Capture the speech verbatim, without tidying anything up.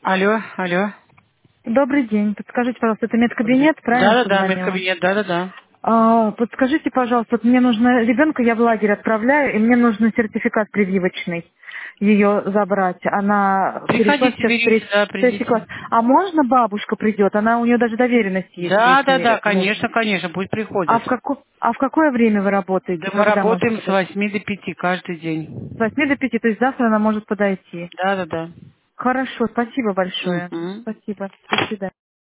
Алло, алло. Добрый день. Подскажите, пожалуйста, это Добрый день. медкабинет, правильно Да-да-да, позвонила? медкабинет, да-да-да. А, подскажите, пожалуйста, вот мне нужно ребенка, я в лагерь отправляю, и мне нужен сертификат прививочный ее забрать. Она перешла Приходите, сейчас в берите, третий, да, в третий класс. придите. А можно бабушка придет? Она у нее даже доверенность есть, Да-да-да, если нужно. конечно, конечно, пусть А приходят. в, како- а в какое время вы работаете? Да мы Когда можно работаем с подойти? восьми до пяти каждый С день. восьми до пяти, то есть завтра она может подойти. Да-да-да. Хорошо, спасибо большое. Мгм. Спасибо. До свидания.